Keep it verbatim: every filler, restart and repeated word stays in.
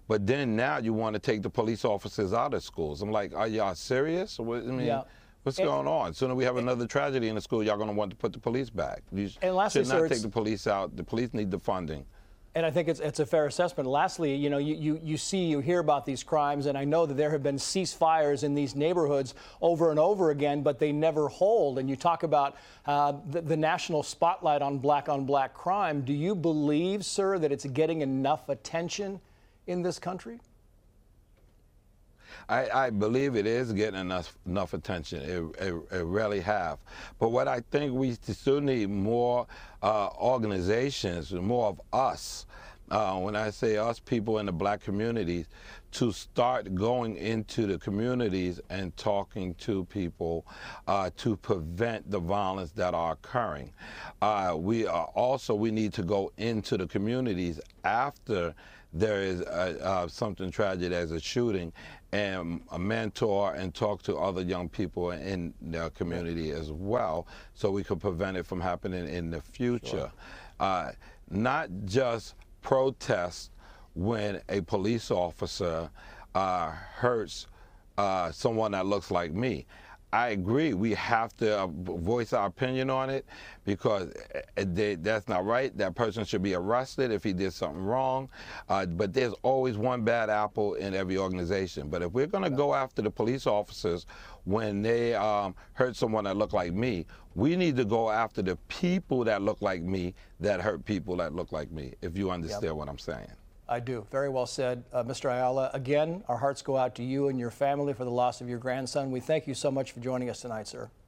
But then now you want to take the police officers out of schools. I'm like, are y'all serious? What, I mean, Yeah. what's And- going on? Sooner we have another tragedy in the school, y'all going to want to put the police back. You And lastly, should sir, not it's- take the police out. The police need the funding. And I think it's, it's a fair assessment. Lastly, you know, you, you, you see, you hear about these crimes, and I know that there have been ceasefires in these neighborhoods over and over again, but they never hold. And you talk about uh, the, the national spotlight on black on black crime. Do you believe, sir, that it's getting enough attention in this country? I, I believe it is getting enough enough attention. It, it, it really have. But what I think we still need more uh, organizations, more of us. Uh, when I say us, people in the black communities, to start going into the communities and talking to people uh, to prevent the violence that are occurring. Uh, we are also we need to go into the communities after there is a, uh, something tragic as a shooting, and a mentor and talk to other young people in the community as well, so we could prevent it from happening in the future. Sure. Uh, not just protest when a police officer uh, hurts uh, someone that looks like me. I agree, we have to uh, voice our opinion on it, because they, that's not right. That person should be arrested if he did something wrong. Uh, but there's always one bad apple in every organization. But if we're going to go after the police officers when they um, hurt someone that look like me, we need to go after the people that look like me that hurt people that look like me, if you understand yep. what I'm saying. I do. Very well said. Uh, Mister Ayala, again, our hearts go out to you and your family for the loss of your grandson. We thank you so much for joining us tonight, sir.